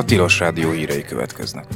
Tilos Rádió hírei következnek.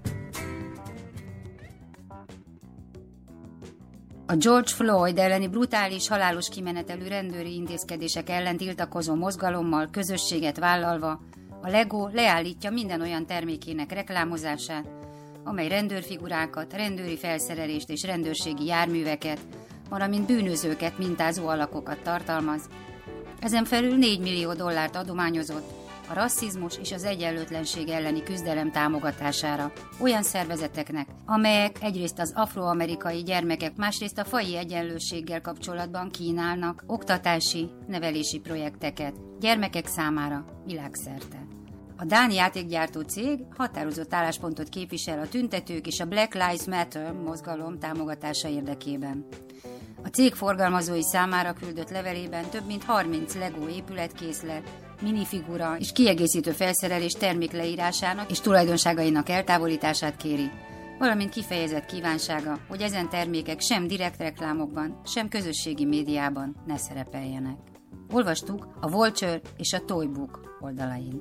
A George Floyd elleni brutális, halálos kimenetelű rendőri intézkedések ellen tiltakozó mozgalommal közösséget vállalva a LEGO leállítja minden olyan termékének reklámozását, amely rendőrfigurákat, rendőri felszerelést és rendőrségi járműveket, valamint bűnözőket mintázó alakokat tartalmaz. Ezen felül $4 millió adományozott a rasszizmus és az egyenlőtlenség elleni küzdelem támogatására olyan szervezeteknek, amelyek egyrészt az afroamerikai gyermekek, másrészt a faji egyenlőséggel kapcsolatban kínálnak oktatási, nevelési projekteket gyermekek számára világszerte. A dán játékgyártó cég határozott álláspontot képvisel a tüntetők és a Black Lives Matter mozgalom támogatása érdekében. A cég forgalmazói számára küldött levelében több mint 30 LEGO épületkészlet, minifigura és kiegészítő felszerelés termékleírásának és tulajdonságainak eltávolítását kéri, valamint kifejezett kívánsága, hogy ezen termékek sem direkt reklámokban, sem közösségi médiában ne szerepeljenek. Olvastuk a Vulture és a Toybook oldalain.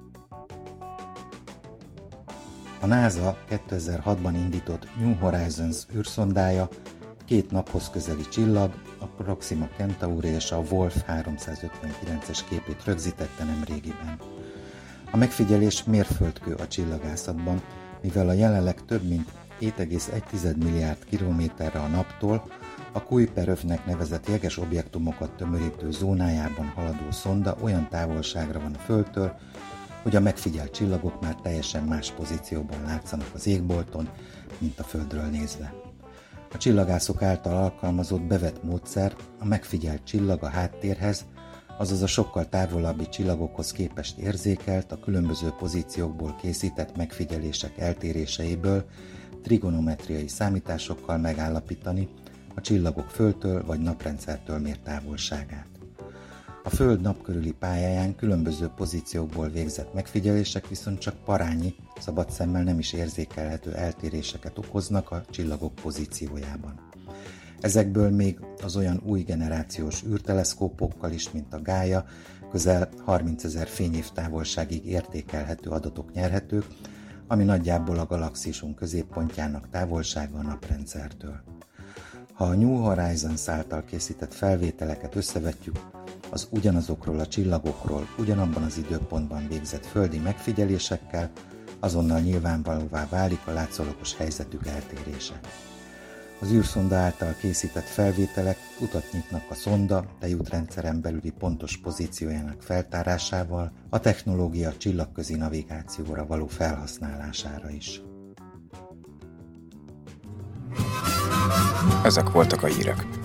A NASA 2006-ban indított New Horizons űrszondája 2 naphoz közeli csillag, a Proxima Centauri és a Wolf 359-es képét rögzítette nemrégiben. A megfigyelés mérföldkő a csillagászatban, mivel a jelenleg több mint 7,1 milliárd kilométerre a naptól a Kuiper-övnek nevezett jeges objektumokat tömörítő zónájában haladó szonda olyan távolságra van a Földtől, hogy a megfigyelt csillagok már teljesen más pozícióban látszanak az égbolton, mint a Földről nézve. A csillagászok által alkalmazott bevett módszer a megfigyelt csillag a háttérhez, azaz a sokkal távolabbi csillagokhoz képest érzékelt, a különböző pozíciókból készített megfigyelések eltéréseiből trigonometriai számításokkal megállapítani a csillagok Földtől vagy naprendszertől mért távolságát. A Föld nap körüli pályáján különböző pozíciókból végzett megfigyelések viszont csak parányi, szabad szemmel nem is érzékelhető eltéréseket okoznak a csillagok pozíciójában. Ezekből még az olyan új generációs űrteleszkópokkal is, mint a Gaia, közel 30 000 fényév távolságig értékelhető adatok nyerhetők, ami nagyjából a galaxisunk középpontjának távolsága a naprendszertől. Ha a New Horizons által készített felvételeket összevetjük az ugyanazokról a csillagokról ugyanabban az időpontban végzett földi megfigyelésekkel, azonnal nyilvánvalóvá válik a látszólagos helyzetük eltérése. Az űrszonda által készített felvételek utat nyitnak a szonda tejútrendszeren belüli pontos pozíciójának feltárásával, a technológia csillagközi navigációra való felhasználására is. Ezek voltak a hírek.